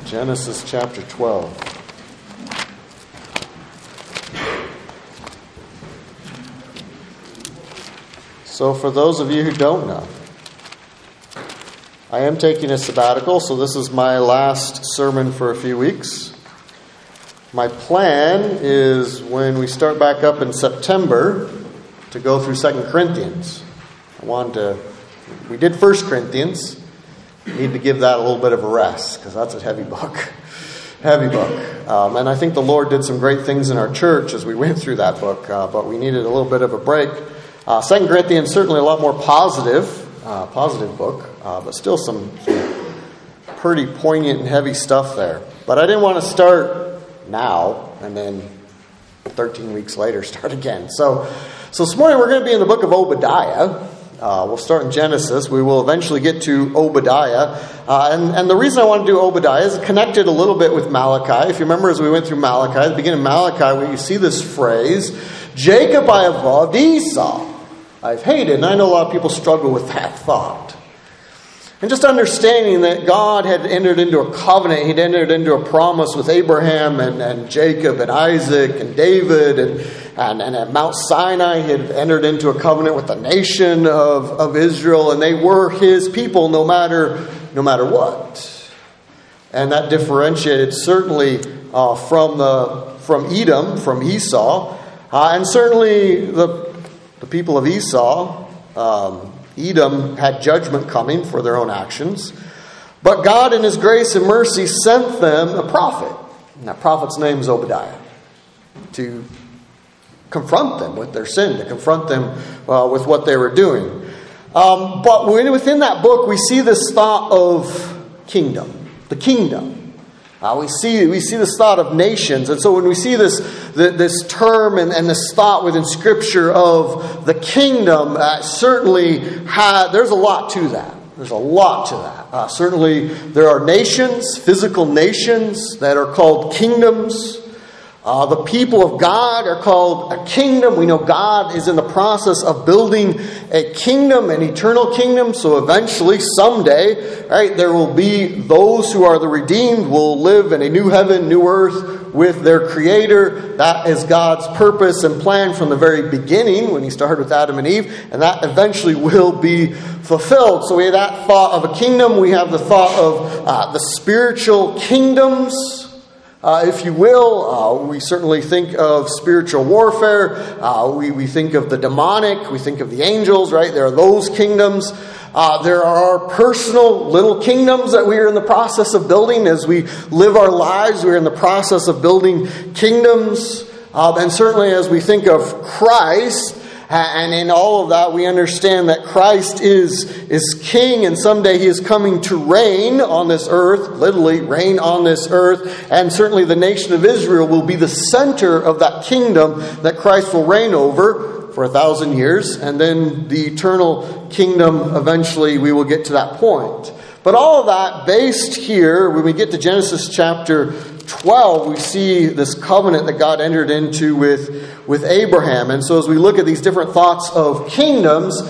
Genesis chapter 12. So for those of you who don't know, I am taking a sabbatical, so this is my last sermon for a few weeks. My plan is when we start back up in September to go through 2 Corinthians. We did 1 Corinthians. Need to give that a little bit of a rest because that's a heavy book. And I think the Lord did some great things in our church as we went through that book, but we needed a little bit of a break. 2 Corinthians, certainly a lot more positive book, but still some pretty poignant and heavy stuff there. But I didn't want to start now and then 13 weeks later start again. So this morning we're going to be in the book of Obadiah. We'll start in Genesis. We will eventually get to Obadiah. And the reason I want to do Obadiah is connected a little bit with Malachi. If you remember as we went through Malachi, at the beginning of Malachi, where you see this phrase, Jacob I have loved, Esau I've hated. And I know a lot of people struggle with that thought. And just understanding that God had entered into a covenant, He'd entered into a promise with Abraham and Jacob and Isaac and David and at Mount Sinai He had entered into a covenant with the nation of Israel, and they were His people no matter what. And that differentiated certainly from Edom, from Esau, and certainly the people of Esau. Edom had judgment coming for their own actions. But God in His grace and mercy sent them a prophet. And that prophet's name is Obadiah. To confront them with their sin. To confront them with what they were doing. But within that book we see this thought of kingdom. The kingdom. We see this thought of nations. And so when we see this term and this thought within Scripture of the kingdom, certainly there's a lot to that. There's a lot to that. Certainly there are nations, physical nations that are called kingdoms. The people of God are called a kingdom. We know God is in the process of building a kingdom, an eternal kingdom. So eventually, someday, right, there will be those who are the redeemed will live in a new heaven, new earth with their Creator. That is God's purpose and plan from the very beginning when He started with Adam and Eve. And that eventually will be fulfilled. So we have that thought of a kingdom. We have the thought of the spiritual kingdoms. If you will, we certainly think of spiritual warfare. We think of the demonic. We think of the angels, right? There are those kingdoms. There are our personal little kingdoms that we are in the process of building. As we live our lives, we're in the process of building kingdoms. And certainly as we think of Christ, and in all of that, we understand that Christ is King, and someday He is coming to reign on this earth, literally reign on this earth, and certainly the nation of Israel will be the center of that kingdom that Christ will reign over for 1,000 years, and then the eternal kingdom, eventually we will get to that point. But all of that based here, when we get to Genesis chapter 12, we see this covenant that God entered into with Abraham. And so as we look at these different thoughts of kingdoms,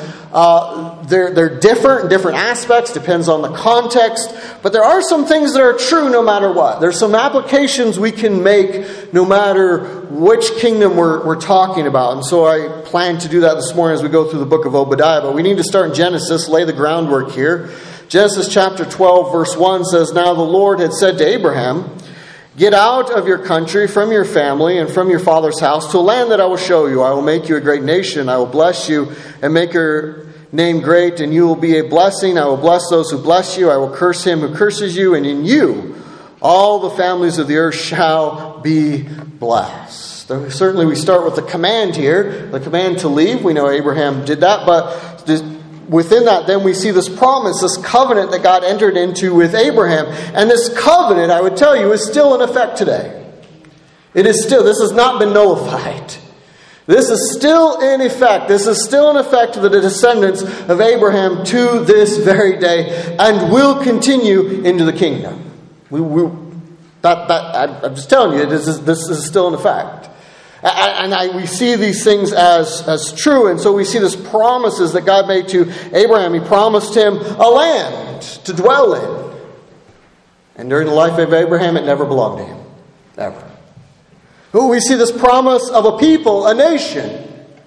they're different in different aspects, depends on the context. But there are some things that are true no matter what. There's some applications we can make no matter which kingdom we're talking about. And so I plan to do that this morning as we go through the book of Obadiah. But we need to start in Genesis, lay the groundwork here. Genesis chapter 12, verse 1 says, "Now the Lord had said to Abraham, 'Get out of your country, from your family, and from your father's house, to a land that I will show you. I will make you a great nation. I will bless you and make your name great, and you will be a blessing. I will bless those who bless you. I will curse him who curses you, and in you all the families of the earth shall be blessed.'" Certainly we start with the command here, the command to leave. We know Abraham did that, but within that, then we see this promise, this covenant that God entered into with Abraham. And this covenant, I would tell you, is still in effect today. It is still. This has not been nullified. This is still in effect. This is still in effect to the descendants of Abraham to this very day, and will continue into the kingdom. I'm just telling you, this is still in effect. And we see these things as true. And so we see these promises that God made to Abraham. He promised him a land to dwell in. And during the life of Abraham, it never belonged to him. Ever. Ooh, we see this promise of a people, a nation.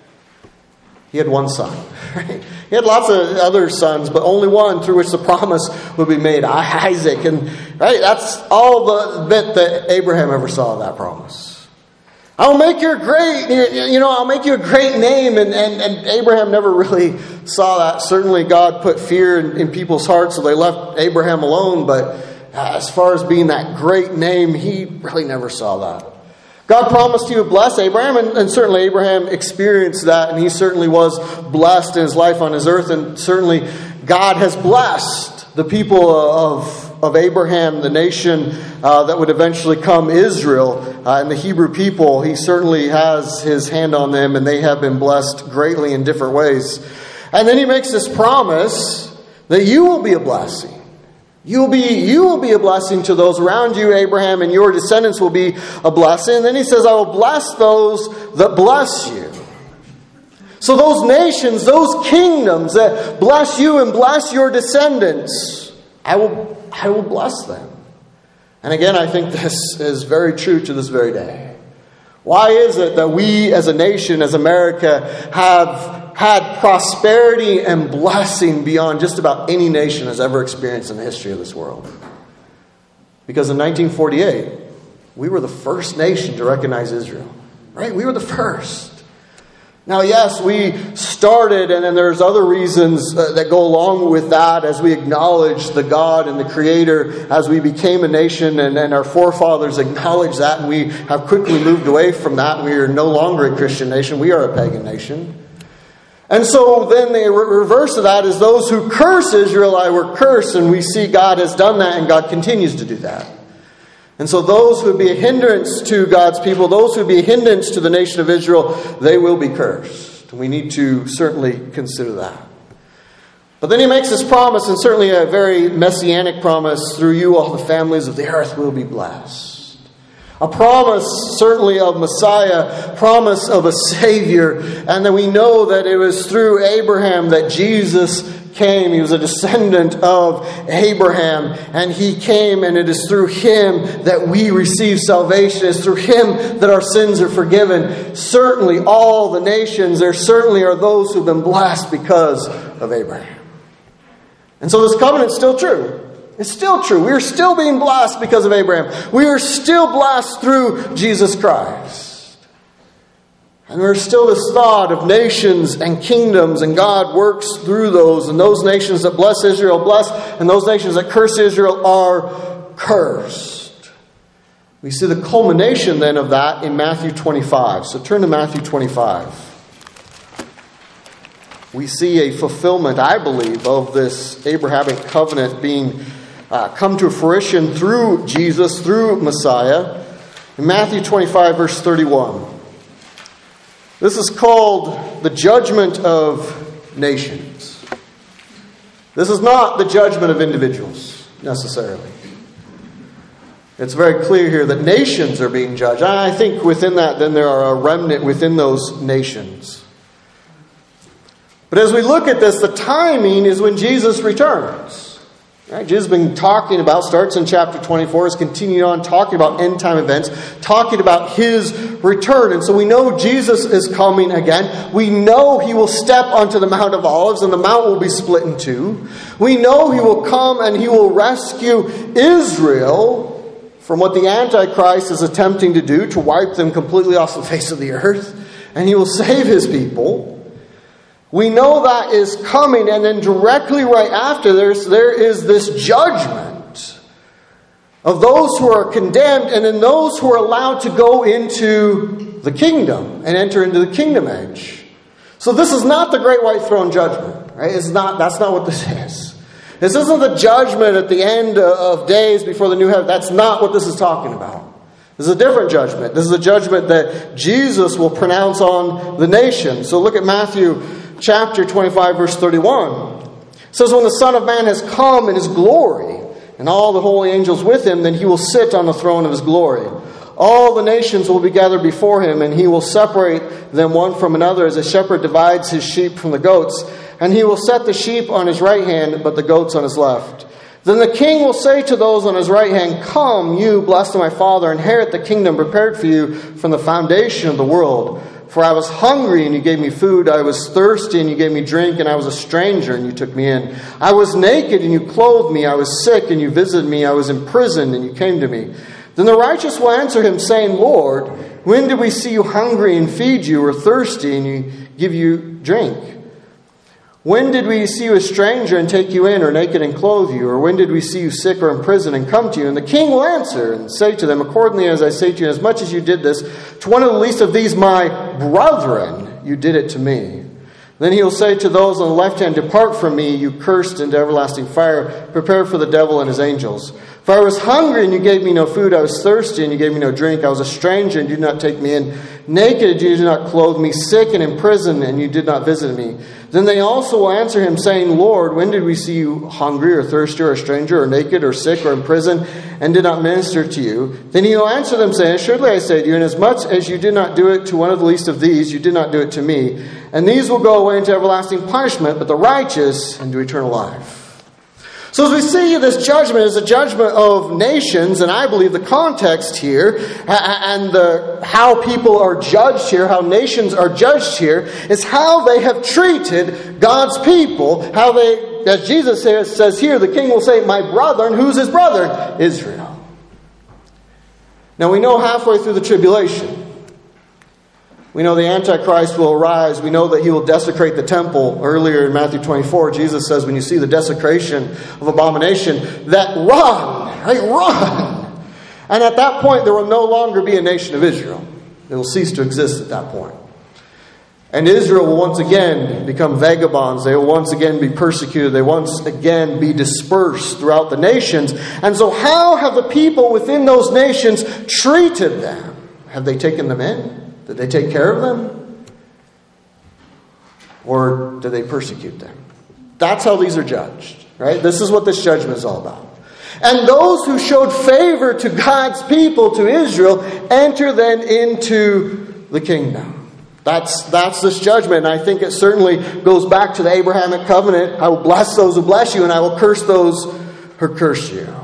He had one son. Right? He had lots of other sons, but only one through which the promise would be made, Isaac. And right, that's all the bit that Abraham ever saw of that promise. I'll make you great, I'll make you a great name. And Abraham never really saw that. Certainly God put fear in people's hearts, so they left Abraham alone. But as far as being that great name, he really never saw that. God promised he would bless Abraham, and certainly Abraham experienced that, and he certainly was blessed in his life on his earth, and certainly God has blessed the people of Abraham, the nation that would eventually come, Israel, and the Hebrew people. He certainly has his hand on them, and they have been blessed greatly in different ways. And then he makes this promise that you will be a blessing. You will be a blessing to those around you, Abraham, and your descendants will be a blessing. And then he says, I will bless those that bless you. So those nations, those kingdoms that bless you and bless your descendants, I will bless them. And again, I think this is very true to this very day. Why is it that we as a nation, as America, have had prosperity and blessing beyond just about any nation has ever experienced in the history of this world? Because in 1948, we were the first nation to recognize Israel. Right? We were the first. Now, yes, we started, and then there's other reasons that go along with that as we acknowledge the God and the Creator as we became a nation, and our forefathers acknowledged that, and we have quickly moved away from that. We are no longer a Christian nation. We are a pagan nation. And so then the reverse of that is those who curse Israel, I were cursed, and we see God has done that, and God continues to do that. And so those who would be a hindrance to God's people, those who would be a hindrance to the nation of Israel, they will be cursed. And we need to certainly consider that. But then he makes this promise, and certainly a very messianic promise, through you all the families of the earth will be blessed. A promise certainly of Messiah, promise of a Savior. And then we know that it was through Abraham that Jesus came. He was a descendant of Abraham, and he came, and it is through him that we receive salvation. It's through him that our sins are forgiven. Certainly all the nations, there certainly are those who've been blessed because of Abraham. And so this covenant is still true. It's still true. We are still being blessed because of Abraham. We are still blessed through Jesus Christ. And there's still this thought of nations and kingdoms, and God works through those. And those nations that bless Israel, bless, and those nations that curse Israel are cursed. We see the culmination then of that in Matthew 25. So turn to Matthew 25. We see a fulfillment, I believe, of this Abrahamic covenant being come to fruition through Jesus, through Messiah. In Matthew 25, verse 31. This is called the judgment of nations. This is not the judgment of individuals, necessarily. It's very clear here that nations are being judged. And I think within that, then there are a remnant within those nations. But as we look at this, the timing is when Jesus returns. Right? Jesus has been talking about, starts in chapter 24, is continuing on talking about end time events, talking about his return. And so we know Jesus is coming again. We know he will step onto the Mount of Olives, and the mount will be split in two. We know he will come and he will rescue Israel from what the Antichrist is attempting to do, to wipe them completely off the face of the earth. And he will save his people. We know that is coming, and then directly right after there is this judgment of those who are condemned, and then those who are allowed to go into the kingdom and enter into the kingdom age. So this is not the great white throne judgment, right? That's not what this is. This isn't the judgment at the end of days before the new heaven. That's not what this is talking about. This is a different judgment. This is a judgment that Jesus will pronounce on the nation. So look at Matthew chapter 25, verse 31. It says, when the Son of Man has come in his glory, and all the holy angels with him, then he will sit on the throne of his glory. All the nations will be gathered before him, and he will separate them one from another, as a shepherd divides his sheep from the goats. And he will set the sheep on his right hand, but the goats on his left. Then the king will say to those on his right hand, Come, you blessed of my Father, inherit the kingdom prepared for you from the foundation of the world. For I was hungry, and you gave me food. I was thirsty, and you gave me drink. And I was a stranger, and you took me in. I was naked, and you clothed me. I was sick, and you visited me. I was in prison, and you came to me. Then the righteous will answer him, saying, Lord, when did we see you hungry and feed you, or thirsty and you give you drink? When did we see you a stranger and take you in, or naked and clothe you? Or when did we see you sick or in prison and come to you? And the king will answer and say to them, Accordingly as I say to you, as much as you did this to one of the least of these my brethren, you did it to me. Then he will say to those on the left hand, Depart from me, you cursed, into everlasting fire, prepared for the devil and his angels. For I was hungry, and you gave me no food. I was thirsty, and you gave me no drink. I was a stranger, and you did not take me in. Naked, and you did not clothe me. Sick and in prison, and you did not visit me. Then they also will answer him, saying, Lord, when did we see you hungry, or thirsty, or a stranger, or naked, or sick, or in prison, and did not minister to you? Then he will answer them, saying, Surely I say to you, inasmuch as you did not do it to one of the least of these, you did not do it to me. And these will go away into everlasting punishment, but the righteous into eternal life. So as we see, this judgment is a judgment of nations, and I believe the context here and how people are judged here, how nations are judged here, is how they have treated God's people, how they, as Jesus says here, the king will say, My brother, and who's his brother? Israel. Now we know halfway through the tribulation, we know the Antichrist will arise. We know that he will desecrate the temple. Earlier in Matthew 24, Jesus says, when you see the desecration of abomination, that run, right? Run. And at that point, there will no longer be a nation of Israel. It will cease to exist at that point. And Israel will once again become vagabonds. They will once again be persecuted. They will once again be dispersed throughout the nations. And so how have the people within those nations treated them? Have they taken them in? Did they take care of them? Or did they persecute them? That's how these are judged, right? This is what this judgment is all about. And those who showed favor to God's people, to Israel, enter then into the kingdom. That's this judgment. And I think it certainly goes back to the Abrahamic covenant. I will bless those who bless you, and I will curse those who curse you.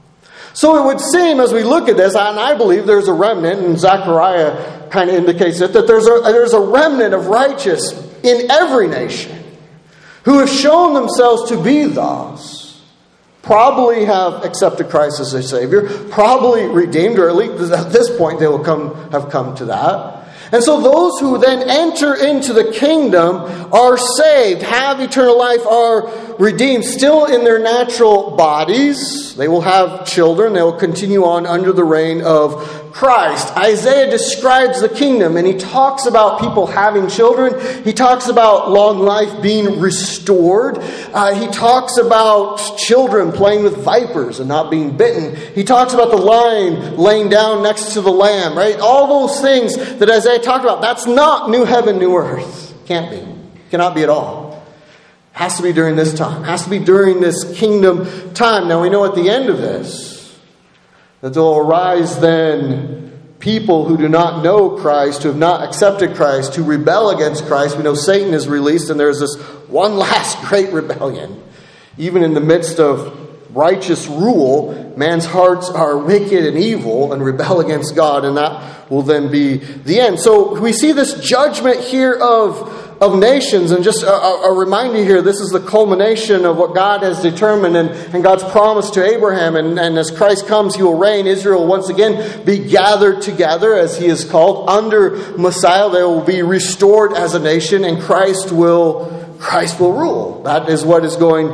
So it would seem, as we look at this, and I believe there's a remnant, and Zechariah kind of indicates it, that there's a remnant of righteous in every nation who have shown themselves to be thus, probably have accepted Christ as their Savior, probably redeemed, or at least at this point they will have come to that. And so those who then enter into the kingdom are saved, have eternal life, are redeemed, still in their natural bodies. They will have children. They will continue on under the reign of Christ. Isaiah describes the kingdom, and he talks about people having children. He talks about long life being restored. He talks about children playing with vipers and not being bitten. He talks about the lion laying down next to the lamb, right? All those things that Isaiah talked about. That's not new heaven, new earth. Can't be. Cannot be at all. Has to be during this time. Has to be during this kingdom time. Now we know at the end of this, that there will arise then people who do not know Christ, who have not accepted Christ, who rebel against Christ. We know Satan is released, and there's this one last great rebellion. Even in the midst of righteous rule, man's hearts are wicked and evil and rebel against God, and that will then be the end. So we see this judgment here of nations, and just a reminder here, this is the culmination of what God has determined and God's promise to Abraham, and as Christ comes, he will reign. Israel will once again be gathered together, as he is called, under Messiah. They will be restored as a nation, and Christ will rule. That is what's going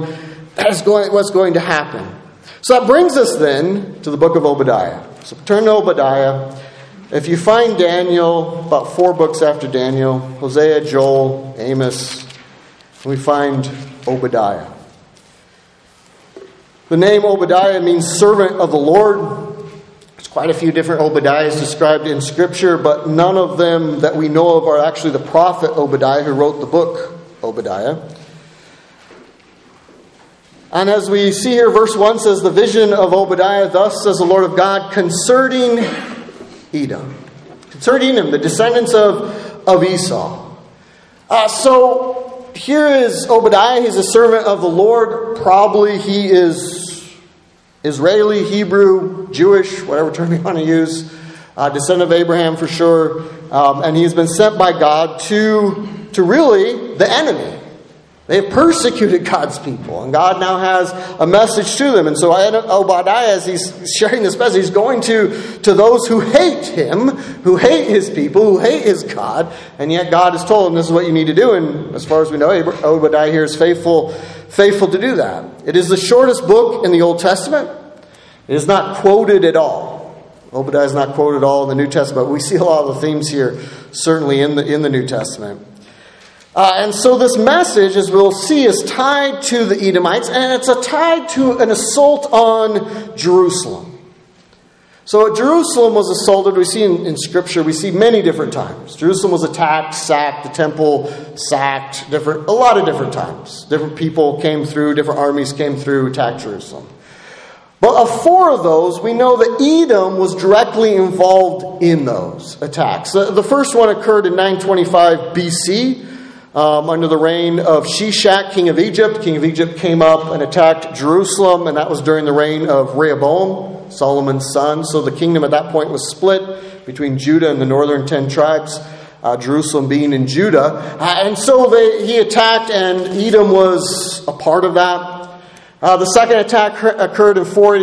to happen. So that brings us then to the book of Obadiah. So turn to Obadiah. If you find Daniel, about 4 books after Daniel, Hosea, Joel, Amos, we find Obadiah. The name Obadiah means servant of the Lord. There's quite a few different Obadiahs described in Scripture, but none of them that we know of are actually the prophet Obadiah who wrote the book Obadiah. And as we see here, verse 1 says, the vision of Obadiah, thus says the Lord of God, concerning Edom. Concerning Edom, the descendants of Esau. So here is Obadiah. He's a servant of the Lord. Probably he is Israeli, Hebrew, Jewish, whatever term you want to use, descendant of Abraham for sure. And he has been sent by God to really the enemy. They have persecuted God's people, and God now has a message to them. And so Obadiah, as he's sharing this message, he's going to those who hate him, who hate his people, who hate his God, and yet God has told them this is what you need to do. And as far as we know, Obadiah here is faithful to do that. It is the shortest book in the Old Testament. It is not quoted at all. Obadiah is not quoted at all in the New Testament. We see a lot of the themes here, certainly in the New Testament. And so this message, as we'll see, is tied to the Edomites, and it's tied to an assault on Jerusalem. So Jerusalem was assaulted, we see in Scripture, we see many different times. Jerusalem was attacked, sacked, the temple sacked, a lot of different times. Different people came through, different armies came through, attacked Jerusalem. But of 4 of those, we know that Edom was directly involved in those attacks. The first one occurred in 925 BC. Under the reign of Shishak, king of Egypt. King of Egypt came up and attacked Jerusalem, and that was during the reign of Rehoboam, Solomon's son. So the kingdom at that point was split between Judah and the northern 10 tribes, Jerusalem being in Judah. And so he attacked, and Edom was a part of that. The second attack occurred in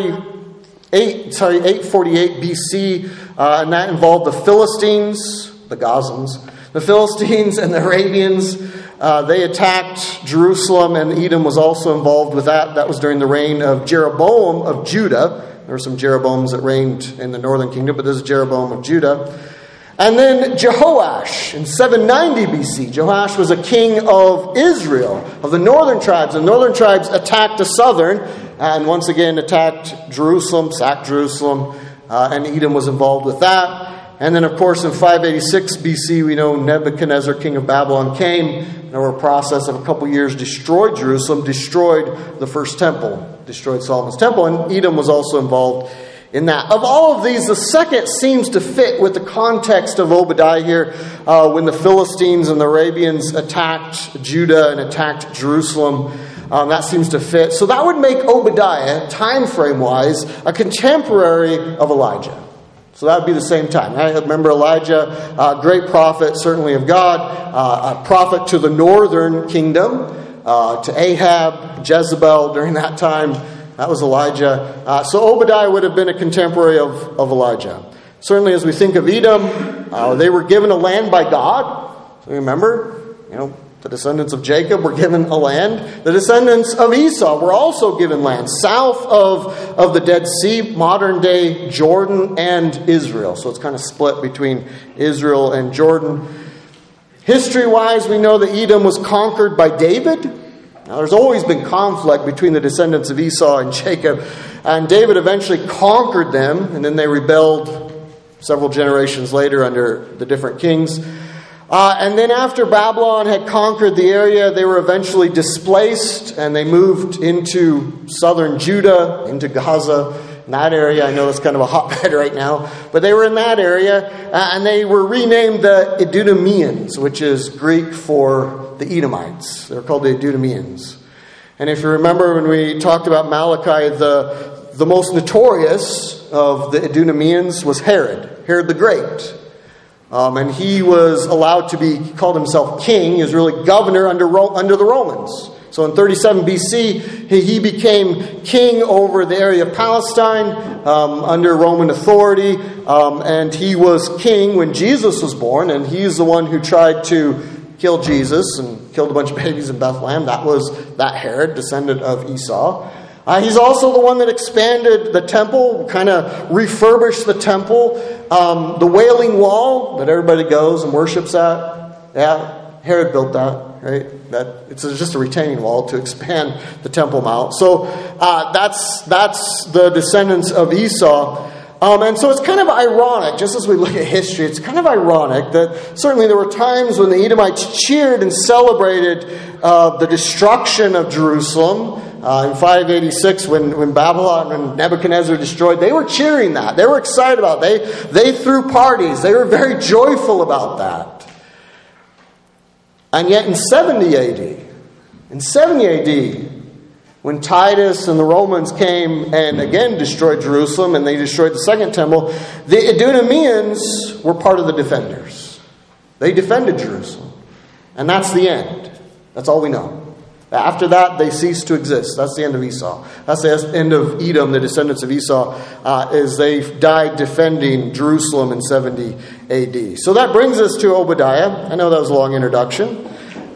848 BC, and that involved the Philistines, the Gazans, the Philistines and the Arabians. They attacked Jerusalem, and Edom was also involved with that. That was during the reign of Jeroboam of Judah. There were some Jeroboams that reigned in the northern kingdom, but this is Jeroboam of Judah. And then Jehoash in 790 BC. Jehoash was a king of Israel, of the northern tribes. The northern tribes attacked the southern, and once again attacked Jerusalem, sacked Jerusalem, and Edom was involved with that. And then, of course, in 586 BC, we know Nebuchadnezzar, king of Babylon, came, and over a process of a couple years, destroyed Jerusalem, destroyed the first temple, destroyed Solomon's temple, and Edom was also involved in that. Of all of these, the second seems to fit with the context of Obadiah here, when the Philistines and the Arabians attacked Judah and attacked Jerusalem. That seems to fit. So that would make Obadiah, time frame-wise, a contemporary of Elijah. So that would be the same time. I remember Elijah, a great prophet, certainly of God, a prophet to the northern kingdom, to Ahab, Jezebel during that time. That was Elijah. So Obadiah would have been a contemporary of Elijah. Certainly as we think of Edom, they were given a land by God. So remember, the descendants of Jacob were given a land. The descendants of Esau were also given land south of the Dead Sea, modern day Jordan and Israel. So it's kind of split between Israel and Jordan. History-wise, we know that Edom was conquered by David. Now, there's always been conflict between the descendants of Esau and Jacob. And David eventually conquered them, and then they rebelled several generations later under the different kings. And then after Babylon had conquered the area, they were eventually displaced, and they moved into southern Judah, into Gaza, in that area. I know it's kind of a hotbed right now, but they were in that area, and they were renamed the Edomians, which is Greek for the Edomites. They're called the Edomians. And if you remember when we talked about Malachi, the most notorious of the Edomians was Herod the Great. And he was allowed to be, he called himself king. He was really governor under the Romans. So in 37 BC, he became king over the area of Palestine under Roman authority. And he was king when Jesus was born. And he's the one who tried to kill Jesus and killed a bunch of babies in Bethlehem. That was that Herod, descendant of Esau. He's also the one that expanded the temple, kind of refurbished the temple. The Wailing Wall that everybody goes and worships at. Yeah, Herod built that, right? It's just a retaining wall to expand the Temple Mount. So that's the descendants of Esau. And so it's kind of ironic, just as we look at history, it's kind of ironic that certainly there were times when the Edomites cheered and celebrated the destruction of Jerusalem. In 586, when Babylon and Nebuchadnezzar destroyed, they were cheering that. They were excited about it. They threw parties. They were very joyful about that. And yet in 70 AD, When Titus and the Romans came and again destroyed Jerusalem, and they destroyed the second temple, the Idumeans were part of the defenders. They defended Jerusalem. And that's the end. That's all we know. After that, they ceased to exist. That's the end of Esau. That's the end of Edom, the descendants of Esau, as they died defending Jerusalem in 70 AD. So that brings us to Obadiah. I know that was a long introduction.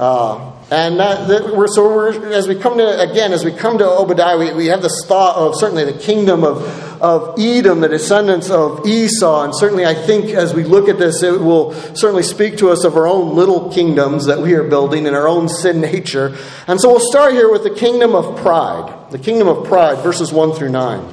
As we come to Obadiah, we have this thought of certainly the kingdom of Edom, the descendants of Esau, and certainly I think as we look at this, it will certainly speak to us of our own little kingdoms that we are building in our own sin nature. And so we'll start here with the kingdom of pride. The kingdom of pride, verses 1 through 9.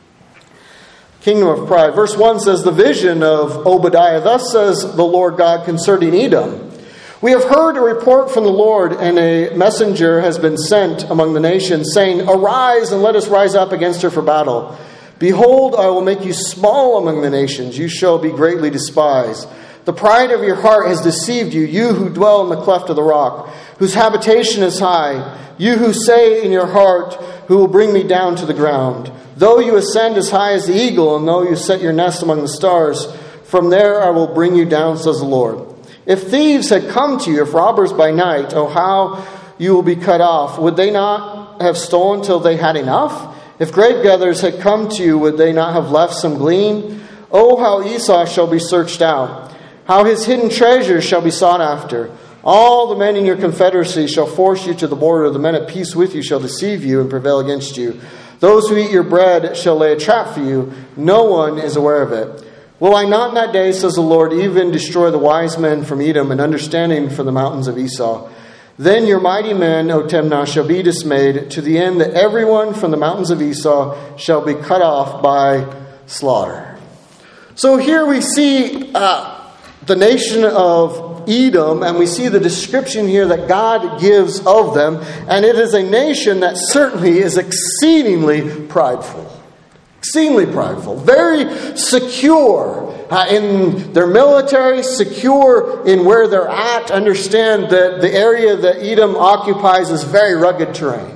Kingdom of pride. Verse 1 says, "The vision of Obadiah, thus says the Lord God concerning Edom. We have heard a report from the Lord, and a messenger has been sent among the nations, saying, 'Arise, and let us rise up against her for battle. Behold, I will make you small among the nations. You shall be greatly despised. The pride of your heart has deceived you, you who dwell in the cleft of the rock, whose habitation is high. You who say in your heart, who will bring me down to the ground? Though you ascend as high as the eagle, and though you set your nest among the stars, from there I will bring you down, says the Lord. If thieves had come to you, if robbers by night, oh, how you will be cut off. Would they not have stolen till they had enough? If grape gatherers had come to you, would they not have left some glean? Oh, how Esau shall be searched out, how his hidden treasures shall be sought after. All the men in your confederacy shall force you to the border. The men at peace with you shall deceive you and prevail against you. Those who eat your bread shall lay a trap for you. No one is aware of it. Will I not in that day, says the Lord, even destroy the wise men from Edom and understanding from the mountains of Esau? Then your mighty men, O Timnah, shall be dismayed, to the end that everyone from the mountains of Esau shall be cut off by slaughter." So here we see the nation of Edom, and we see the description here that God gives of them, and it is a nation that certainly is exceedingly prideful. Exceedingly prideful, very secure in their military, secure in where they're at. Understand that the area that Edom occupies is very rugged terrain.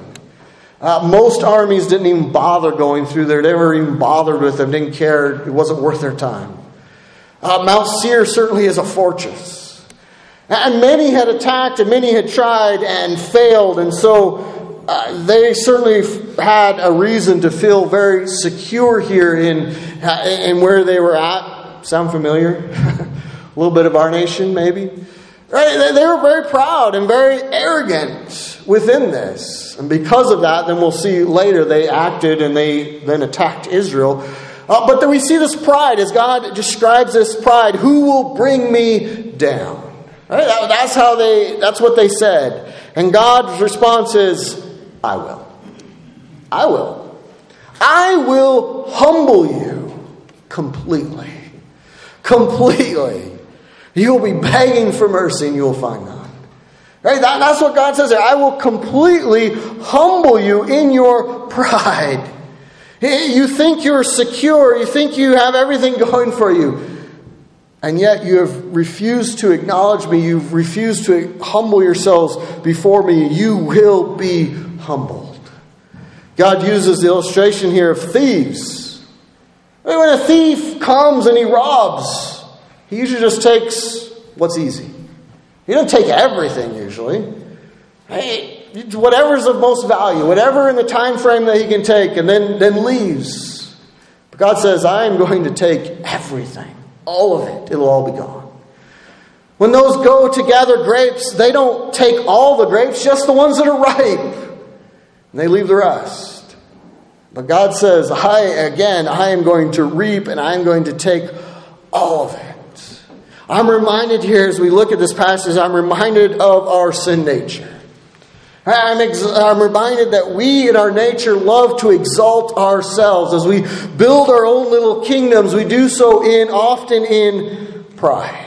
Most armies didn't even bother going through there. They weren't even bothered with them, didn't care. It wasn't worth their time. Mount Seir certainly is a fortress. And many had attacked and many had tried and failed, and so they certainly had a reason to feel very secure here in where they were at. Sound familiar? A little bit of our nation, maybe. Right? They were very proud and very arrogant within this. And because of that, then we'll see later, they acted and they then attacked Israel. But then we see this pride, as God describes this pride. Who will bring me down? Right? That's what they said. And God's response is, I will. I will. I will humble you completely. Completely. You will be begging for mercy and you will find none. Right? That's what God says there. I will completely humble you in your pride. You think you're secure. You think you have everything going for you. And yet you have refused to acknowledge me. You've refused to humble yourselves before me. You will be humbled. God uses the illustration here of thieves. When a thief comes and he robs, he usually just takes what's easy. He doesn't take everything usually. Whatever's of most value, whatever in the time frame that he can take, and then leaves. But God says, I am going to take everything. All of it. It'll all be gone. When those go to gather grapes, they don't take all the grapes, just the ones that are ripe. And they leave the rest. But God says, I am going to reap and I am going to take all of it. I'm reminded here as we look at this passage, I'm reminded of our sin nature. I'm reminded that we in our nature love to exalt ourselves. As we build our own little kingdoms, we do so often in pride.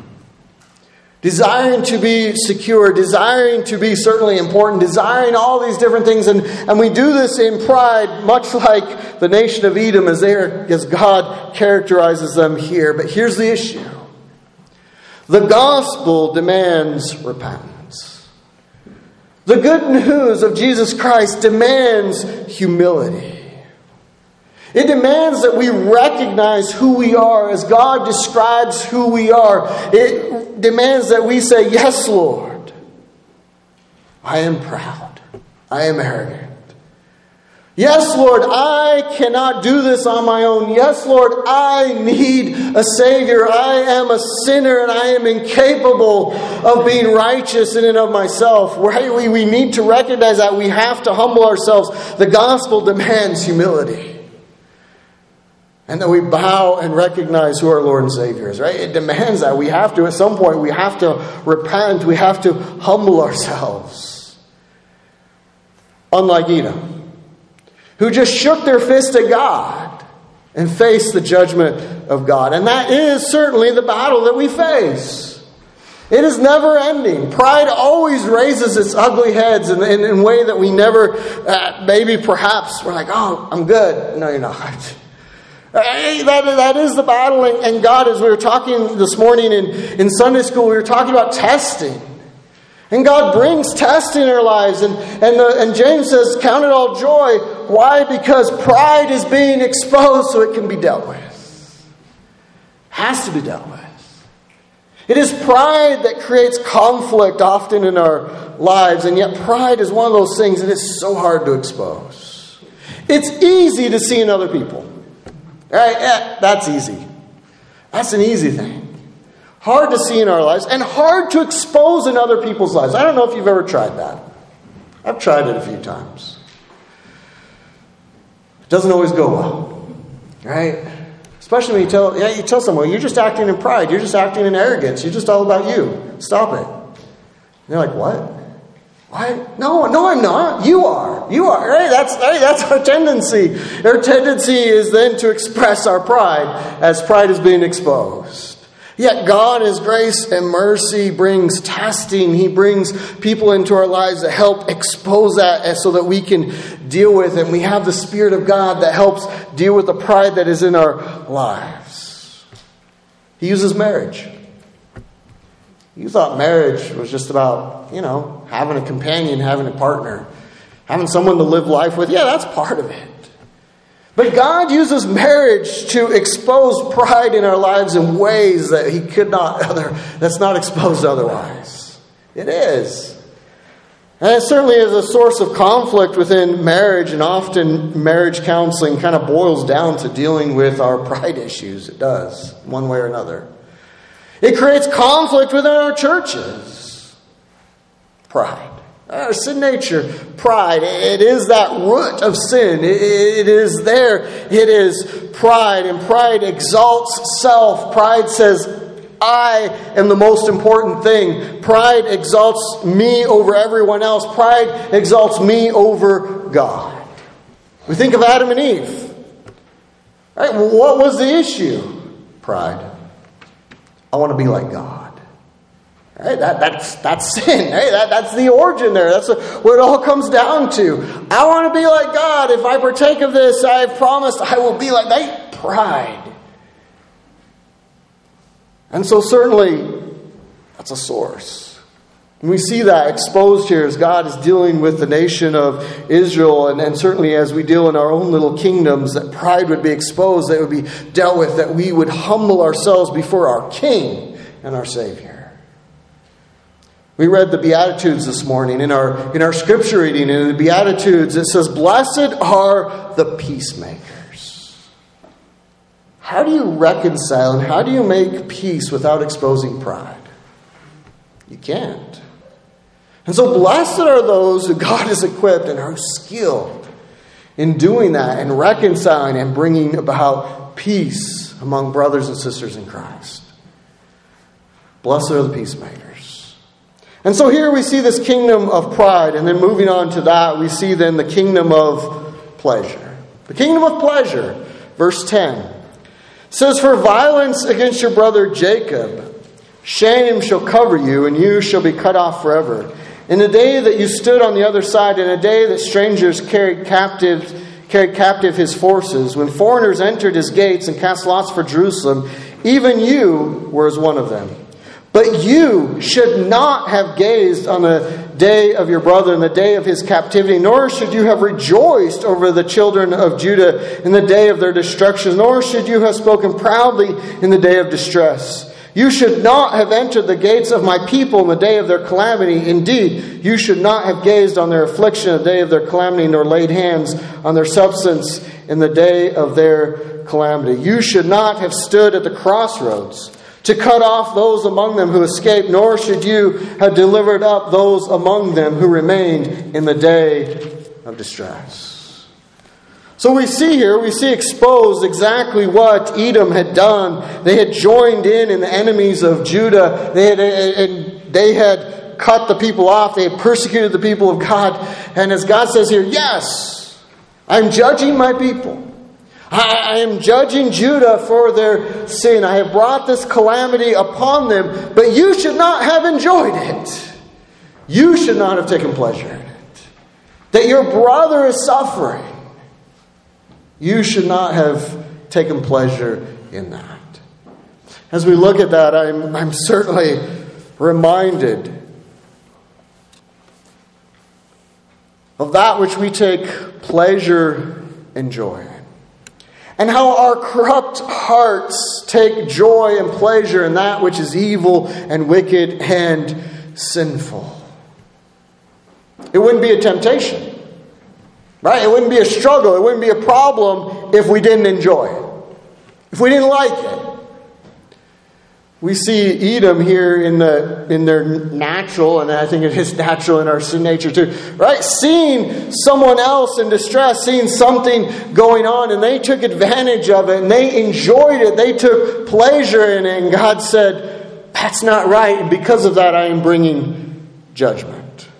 Desiring to be secure, desiring to be certainly important, desiring all these different things. And we do this in pride, much like the nation of Edom as God characterizes them here. But here's the issue. The gospel demands repentance. The good news of Jesus Christ demands humility. It demands that we recognize who we are as God describes who we are. It demands that we say, yes, Lord, I am proud. I am arrogant. Yes, Lord, I cannot do this on my own. Yes, Lord, I need a Savior. I am a sinner and I am incapable of being righteous in and of myself. We need to recognize that. We have to humble ourselves. The gospel demands humility. And that we bow and recognize who our Lord and Savior is, right? It demands that. We have to, at some point, we have to repent. We have to humble ourselves. Unlike Edom, who just shook their fist at God and faced the judgment of God. And that is certainly the battle that we face. It is never ending. Pride always raises its ugly heads in a way that we never, maybe perhaps, we're like, oh, I'm good. No, you're not. That is the battle. And God, as we were talking this morning in Sunday school, we were talking about testing. And God brings testing in our lives. And James says, count it all joy. Why? Because pride is being exposed so it can be dealt with. Has to be dealt with. It is pride that creates conflict often in our lives. And yet pride is one of those things that is so hard to expose. It's easy to see in other people. Right? Yeah, that's easy. That's an easy thing. Hard to see in our lives and hard to expose in other people's lives. I don't know if you've ever tried that. I've tried it a few times. It doesn't always go well. Right? Especially when you tell someone, you're just acting in pride. You're just acting in arrogance. You're just all about you. Stop it. And they're like, what? What? No, I'm not. You are. You are. Right? That's our tendency. Our tendency is then to express our pride as pride is being exposed. Yet God, in His grace and mercy, brings testing. He brings people into our lives that help expose that so that we can deal with it. And we have the Spirit of God that helps deal with the pride that is in our lives. He uses marriage. You thought marriage was just about, having a companion, having a partner, having someone to live life with. Yeah, that's part of it. But God uses marriage to expose pride in our lives in ways that He could not that's not exposed otherwise. It is. And it certainly is a source of conflict within marriage, and often marriage counseling kind of boils down to dealing with our pride issues. It does, one way or another. It creates conflict within our churches. Pride. Our sin nature, pride, it is that root of sin. It is there. It is pride. And pride exalts self. Pride says, I am the most important thing. Pride exalts me over everyone else. Pride exalts me over God. We think of Adam and Eve. Right? What was the issue? Pride. I want to be like God. Right? That's sin. Right? That's the origin there. That's what it all comes down to. I want to be like God. If I partake of this, I have promised I will be like that. Pride. And so certainly, that's a source. And we see that exposed here as God is dealing with the nation of Israel. And certainly as we deal in our own little kingdoms, that pride would be exposed, that it would be dealt with, that we would humble ourselves before our King and our Savior. We read the Beatitudes this morning in our scripture reading. In the Beatitudes, it says, "Blessed are the peacemakers." How do you reconcile and how do you make peace without exposing pride? You can't. And so blessed are those who God has equipped and are skilled in doing that and reconciling and bringing about peace among brothers and sisters in Christ. Blessed are the peacemakers. And so here we see this kingdom of pride, and then moving on to that, we see then the kingdom of pleasure. The kingdom of pleasure, verse 10, says, "For violence against your brother Jacob, shame shall cover you, and you shall be cut off forever. In the day that you stood on the other side, in a day that strangers carried captive his forces, when foreigners entered his gates and cast lots for Jerusalem, even you were as one of them. But you should not have gazed on the day of your brother in the day of his captivity, nor should you have rejoiced over the children of Judah in the day of their destruction, nor should you have spoken proudly in the day of distress. You should not have entered the gates of my people in the day of their calamity. Indeed, you should not have gazed on their affliction in the day of their calamity, nor laid hands on their substance in the day of their calamity. You should not have stood at the crossroads to cut off those among them who escaped, nor should you have delivered up those among them who remained in the day of distress. So we see exposed exactly what Edom had done. They had joined in the enemies of Judah. They had cut the people off. They had persecuted the people of God. And as God says here, yes, I'm judging my people. I am judging Judah for their sin. I have brought this calamity upon them, but you should not have enjoyed it. You should not have taken pleasure in it. That your brother is suffering. You should not have taken pleasure in that. As we look at that, I'm certainly reminded of that which we take pleasure and joy in. And how our corrupt hearts take joy and pleasure in that which is evil and wicked and sinful. It wouldn't be a temptation. Right? It wouldn't be a struggle. It wouldn't be a problem if we didn't enjoy it. If we didn't like it. We see Edom here in their natural, and I think it is natural in our sin nature too. Right? Seeing someone else in distress, seeing something going on, and they took advantage of it, and they enjoyed it. They took pleasure in it, and God said, that's not right, and because of that I am bringing judgment.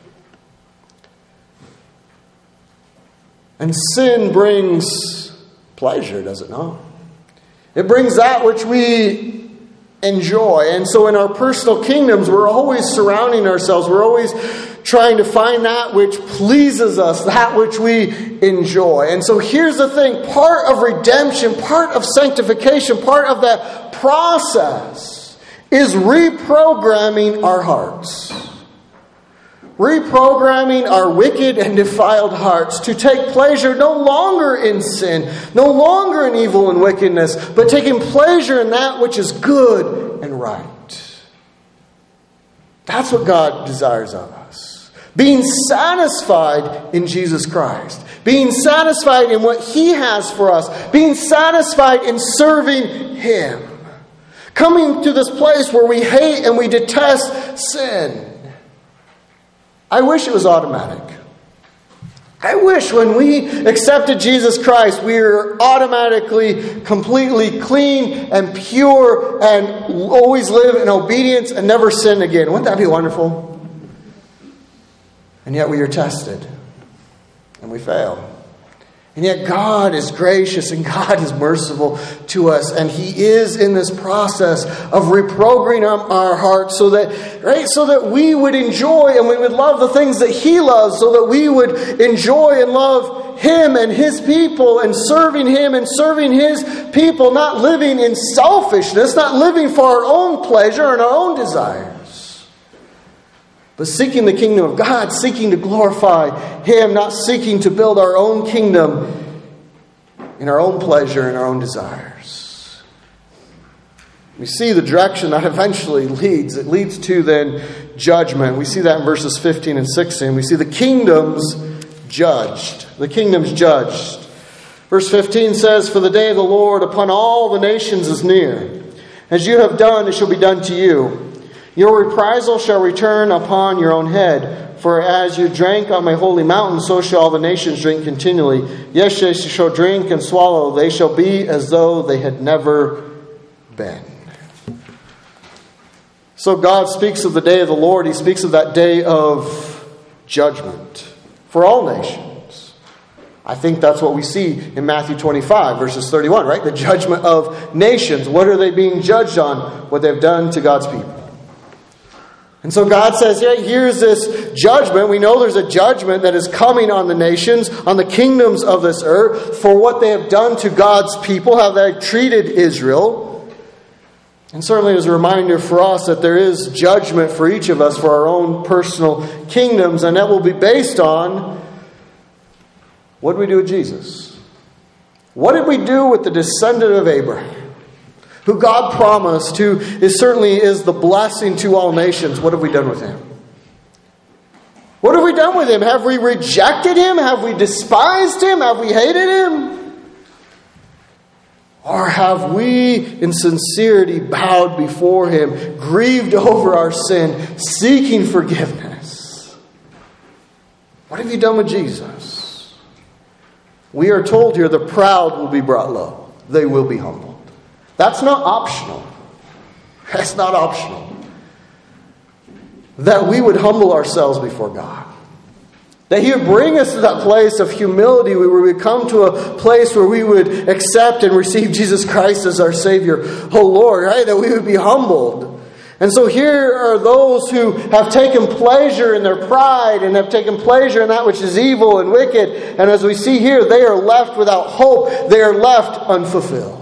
And sin brings pleasure, does it not? It brings that which we enjoy. And so in our personal kingdoms, we're always surrounding ourselves. We're always trying to find that which pleases us, that which we enjoy. And so here's the thing. Part of redemption, part of sanctification, part of that process is reprogramming our hearts. Reprogramming our wicked and defiled hearts to take pleasure no longer in sin, no longer in evil and wickedness, but taking pleasure in that which is good and right. That's what God desires of us. Being satisfied in Jesus Christ. Being satisfied in what He has for us. Being satisfied in serving Him. Coming to this place where we hate and we detest sin. I wish it was automatic. I wish when we accepted Jesus Christ, we were automatically, completely clean and pure and always live in obedience and never sin again. Wouldn't that be wonderful? And yet we are tested and we fail. And yet God is gracious and God is merciful to us. And He is in this process of reprogramming our hearts so that we would enjoy and we would love the things that He loves, so that we would enjoy and love Him and His people and serving Him and serving His people, not living in selfishness, not living for our own pleasure and our own desires, but seeking the kingdom of God, seeking to glorify Him, not seeking to build our own kingdom in our own pleasure and our own desires. We see the direction that eventually leads. It leads to then judgment. We see that in verses 15 and 16. We see the kingdoms judged. The kingdoms judged. Verse 15 says, "For the day of the Lord upon all the nations is near. As you have done, it shall be done to you. Your reprisal shall return upon your own head. For as you drank on my holy mountain, so shall all the nations drink continually. Yes, they shall drink and swallow. They shall be as though they had never been." So God speaks of the day of the Lord. He speaks of that day of judgment for all nations. I think that's what we see in Matthew 25, verses 31, right? The judgment of nations. What are they being judged on? What they've done to God's people. And so God says, yeah, here's this judgment. We know there's a judgment that is coming on the nations, on the kingdoms of this earth, for what they have done to God's people, how they treated Israel. And certainly as a reminder for us that there is judgment for each of us for our own personal kingdoms, and that will be based on what did we do with Jesus? What did we do with the descendant of Abraham, who God promised, who certainly is the blessing to all nations? What have we done with him? What have we done with him? Have we rejected him? Have we despised him? Have we hated him? Or have we, in sincerity, bowed before him, grieved over our sin, seeking forgiveness? What have you done with Jesus? We are told here, the proud will be brought low. They will be humbled. That's not optional. That's not optional. That we would humble ourselves before God. That He would bring us to that place of humility where we would come to a place where we would accept and receive Jesus Christ as our Savior. Oh Lord, right? That we would be humbled. And so here are those who have taken pleasure in their pride and have taken pleasure in that which is evil and wicked. And as we see here, they are left without hope. They are left unfulfilled.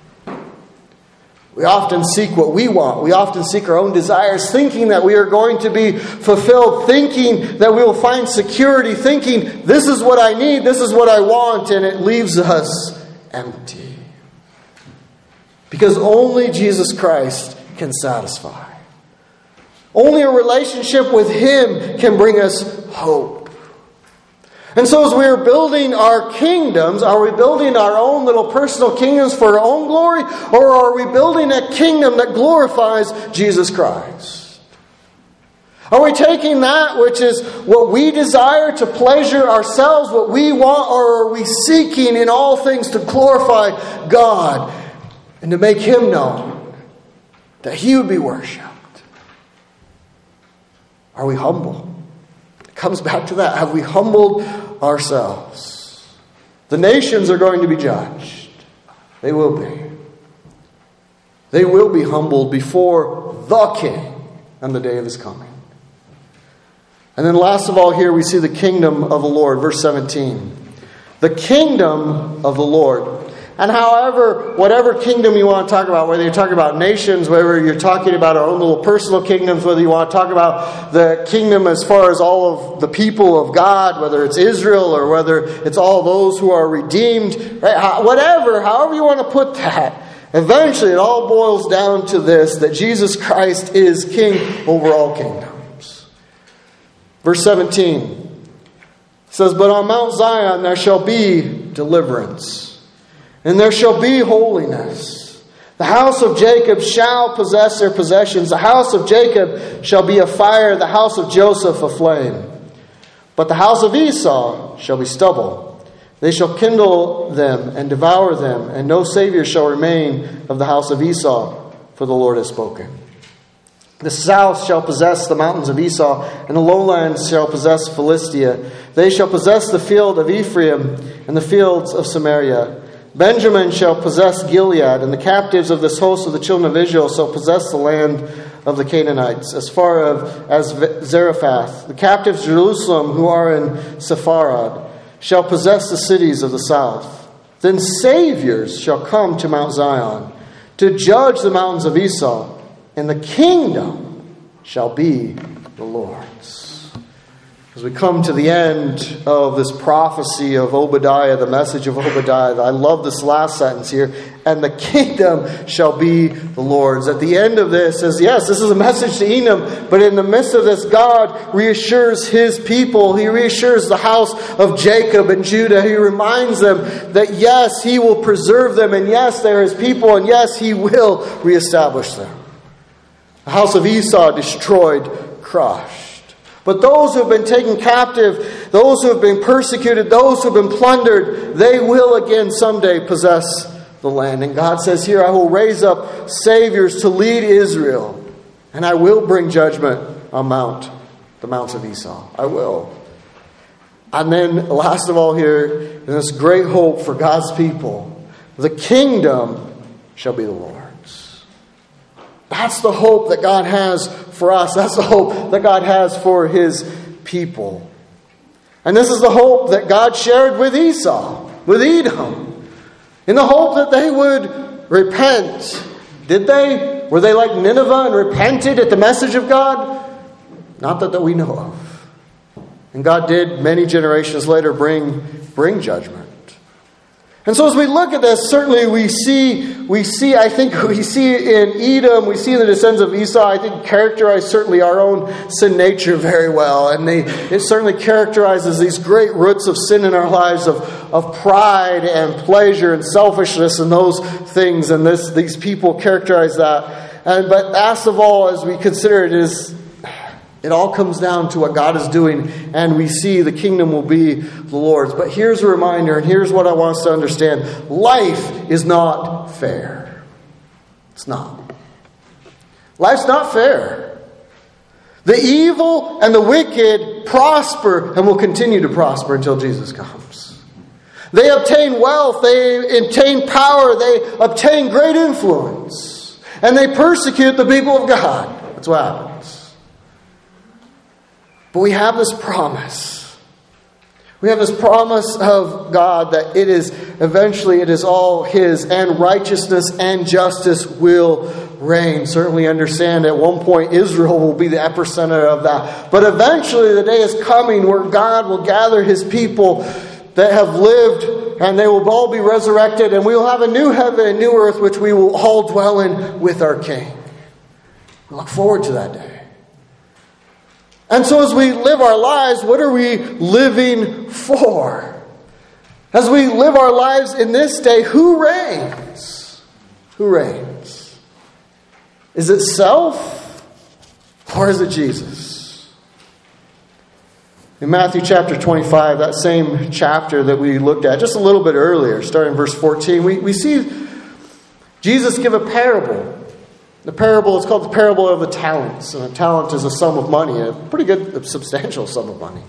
We often seek what we want. We often seek our own desires, thinking that we are going to be fulfilled, thinking that we will find security, thinking this is what I need, this is what I want, and it leaves us empty. Because only Jesus Christ can satisfy. Only a relationship with Him can bring us hope. And so as we are building our kingdoms, are we building our own little personal kingdoms for our own glory? Or are we building a kingdom that glorifies Jesus Christ? Are we taking that which is what we desire to pleasure ourselves, what we want, or are we seeking in all things to glorify God and to make Him known, that He would be worshipped? Are we humble? It comes back to that. Have we humbled ourselves? The nations are going to be judged. They will be. They will be humbled before the King on the day of His coming. And then last of all here we see the kingdom of the Lord. Verse 17. The kingdom of the Lord. And however, whatever kingdom you want to talk about, whether you're talking about nations, whether you're talking about our own little personal kingdoms, whether you want to talk about the kingdom as far as all of the people of God, whether it's Israel or whether it's all those who are redeemed, right? However you want to put that, eventually it all boils down to this, that Jesus Christ is King over all kingdoms. Verse 17 says, "But on Mount Zion there shall be deliverance, and there shall be holiness. The house of Jacob shall possess their possessions. The house of Jacob shall be a fire, the house of Joseph a flame. But the house of Esau shall be stubble. They shall kindle them and devour them, and no Savior shall remain of the house of Esau, for the Lord has spoken. The south shall possess the mountains of Esau, and the lowlands shall possess Philistia. They shall possess the field of Ephraim and the fields of Samaria. Benjamin shall possess Gilead, and the captives of this host of the children of Israel shall possess the land of the Canaanites, as far as Zarephath. The captives of Jerusalem, who are in Sepharad, shall possess the cities of the south. Then saviors shall come to Mount Zion, to judge the mountains of Esau, and the kingdom shall be the Lord's." As we come to the end of this prophecy of Obadiah, the message of Obadiah, I love this last sentence here, "and the kingdom shall be the Lord's." At the end of this says, yes, this is a message to Edom, but in the midst of this, God reassures His people. He reassures the house of Jacob and Judah. He reminds them that yes, He will preserve them, and yes, they are His people, and yes, He will reestablish them. The house of Esau destroyed, crushed. But those who have been taken captive, those who have been persecuted, those who have been plundered, they will again someday possess the land. And God says here, "I will raise up saviors to lead Israel, and I will bring judgment on the mounts of Esau." I will. And then last of all here, in this great hope for God's people, the kingdom shall be the Lord's. That's the hope that God has for us. That's the hope that God has for His people. And this is the hope that God shared with Esau, with Edom, in the hope that they would repent. Did they? Were they like Nineveh and repented at the message of God? Not that we know of. And God did, many generations later, bring judgment. And so as we look at this, certainly we see in Edom, we see in the descendants of Esau, I think characterize certainly our own sin nature very well. And it certainly characterizes these great roots of sin in our lives of pride and pleasure and selfishness and those things. And these people characterize that. But last of all, as we consider it all comes down to what God is doing, and we see the kingdom will be the Lord's. But here's a reminder, and here's what I want us to understand. Life is not fair. It's not. Life's not fair. The evil and the wicked prosper and will continue to prosper until Jesus comes. They obtain wealth, they obtain power, they obtain great influence, and they persecute the people of God. That's what happens. But we have this promise. We have this promise of God that it is all His, and righteousness and justice will reign. Certainly understand at one point Israel will be the epicenter of that. But eventually the day is coming where God will gather His people that have lived, and they will all be resurrected, and we will have a new heaven and new earth which we will all dwell in with our King. We look forward to that day. And so as we live our lives, what are we living for? As we live our lives in this day, who reigns? Who reigns? Is it self or is it Jesus? In Matthew chapter 25, that same chapter that we looked at just a little bit earlier, starting in verse 14, we see Jesus give a parable. The parable is called the parable of the talents. And a talent is a sum of money, a pretty good, substantial sum of money.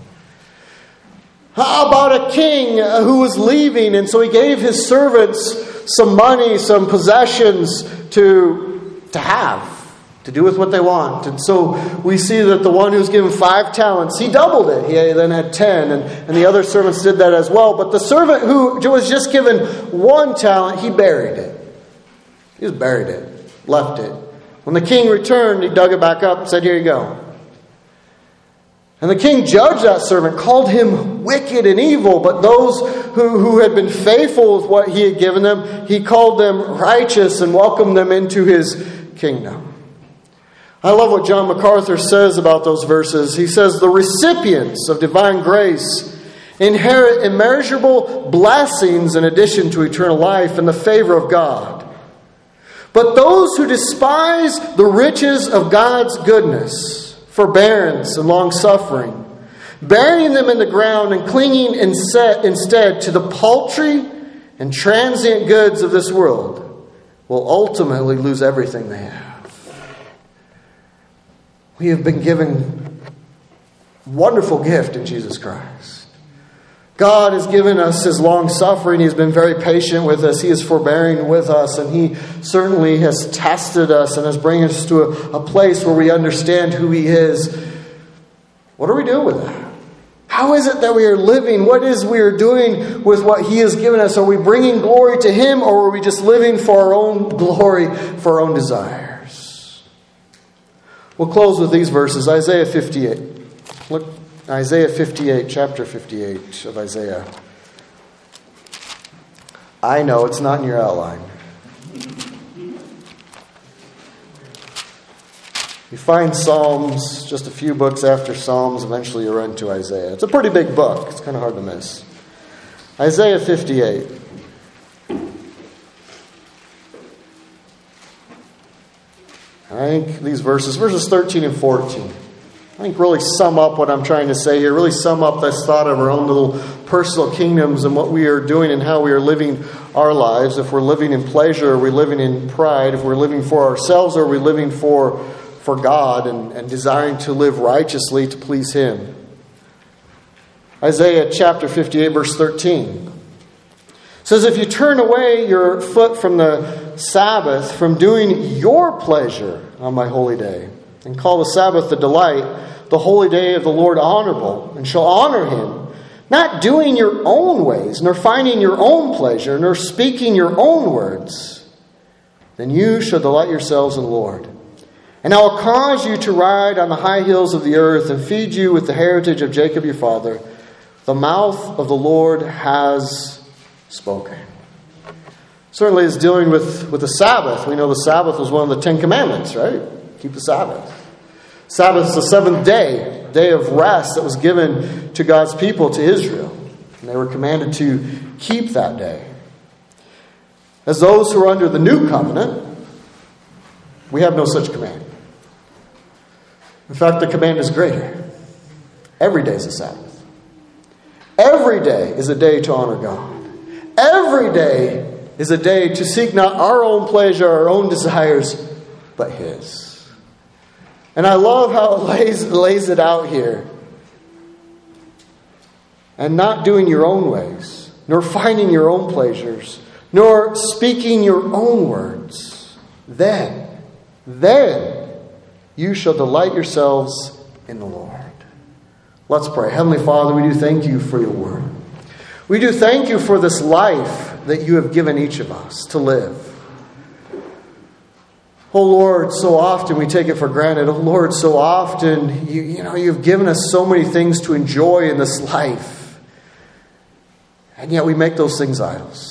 How about a king who was leaving, and so he gave his servants some money, some possessions to have, to do with what they want. And so we see that the one who was given 5 talents, he doubled it. He then had 10, and the other servants did that as well. But the servant who was just given 1 talent, he buried it. He just buried it, left it. When the king returned, he dug it back up and said, "Here you go." And the king judged that servant, called him wicked and evil. But those who had been faithful with what he had given them, he called them righteous and welcomed them into his kingdom. I love what John MacArthur says about those verses. He says, "The recipients of divine grace inherit immeasurable blessings in addition to eternal life and the favor of God. But those who despise the riches of God's goodness, forbearance and long-suffering, burying them in the ground and clinging instead to the paltry and transient goods of this world, will ultimately lose everything they have." We have been given a wonderful gift in Jesus Christ. God has given us His long-suffering. He's been very patient with us. He is forbearing with us. And He certainly has tested us and has brought us to a place where we understand who He is. What are we doing with that? How is it that we are living? What is we are doing with what He has given us? Are we bringing glory to Him, or are we just living for our own glory, for our own desires? We'll close with these verses. Isaiah 58. Look. Isaiah 58, chapter 58 of Isaiah. I know it's not in your outline. You find Psalms, just a few books after Psalms, eventually you run to Isaiah. It's a pretty big book. It's kind of hard to miss. Isaiah 58. I think these verses 13 and 14, I think really sum up what I'm trying to say here, really sum up this thought of our own little personal kingdoms and what we are doing and how we are living our lives. If we're living in pleasure, are we living in pride? If we're living for ourselves, are we living for God and desiring to live righteously to please Him? Isaiah chapter 58, verse 13 says, "If you turn away your foot from the Sabbath, from doing your pleasure on my holy day, and call the Sabbath the delight, the holy day of the Lord honorable, and shall honor Him, not doing your own ways, nor finding your own pleasure, nor speaking your own words, then you shall delight yourselves in the Lord. And I will cause you to ride on the high hills of the earth and feed you with the heritage of Jacob your father. The mouth of the Lord has spoken. Certainly is dealing with the Sabbath. We know the Sabbath was one of the 10 Commandments, right? Keep the Sabbath. Sabbath is the seventh day of rest that was given to God's people, to Israel. And they were commanded to keep that day. As those who are under the new covenant, we have no such command. In fact, the command is greater. Every day is a Sabbath. Every day is a day to honor God. Every day is a day to seek not our own pleasure, our own desires, but His. And I love how it lays it out here. And not doing your own ways, nor finding your own pleasures, nor speaking your own words. Then you shall delight yourselves in the Lord. Let's pray. Heavenly Father, we do thank you for your word. We do thank you for this life that you have given each of us to live. Oh Lord, so often we take it for granted. Oh Lord, so often you've given us so many things to enjoy in this life. And yet we make those things idols.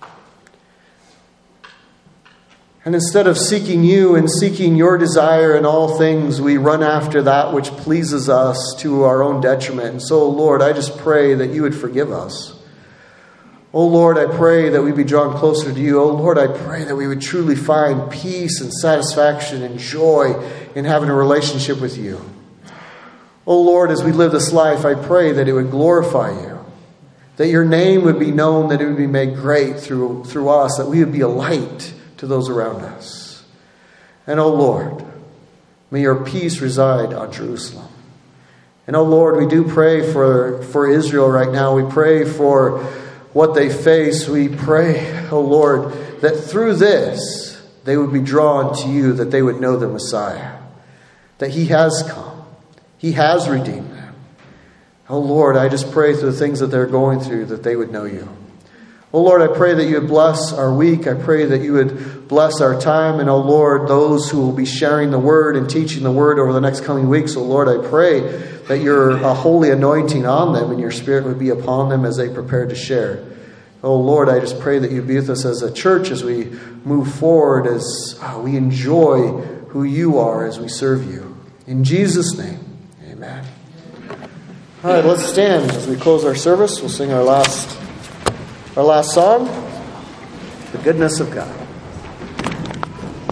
And instead of seeking you and seeking your desire in all things, we run after that which pleases us to our own detriment. And so, Lord, I just pray that you would forgive us. Oh, Lord, I pray that we be drawn closer to you. Oh, Lord, I pray that we would truly find peace and satisfaction and joy in having a relationship with you. Oh, Lord, as we live this life, I pray that it would glorify you. That your name would be known, that it would be made great through us, that we would be a light to those around us. And, oh Lord, may your peace reside on Jerusalem. And, oh Lord, we do pray for Israel right now. We pray for what they face. We pray, oh Lord, that through this they would be drawn to you, that they would know the Messiah, that He has come. He has redeemed them. Oh Lord, I just pray through the things that they're going through, that they would know you. Oh Lord, I pray that you would bless our week. I pray that you would bless our time. And oh Lord, those who will be sharing the word and teaching the word over the next coming weeks. Oh Lord, I pray that your holy anointing on them and your Spirit would be upon them as they prepare to share. Oh Lord, I just pray that you be with us as a church as we move forward, as we enjoy who you are as we serve you. In Jesus' name, amen. All right, let's stand as we close our service. We'll sing our last song, The Goodness of God.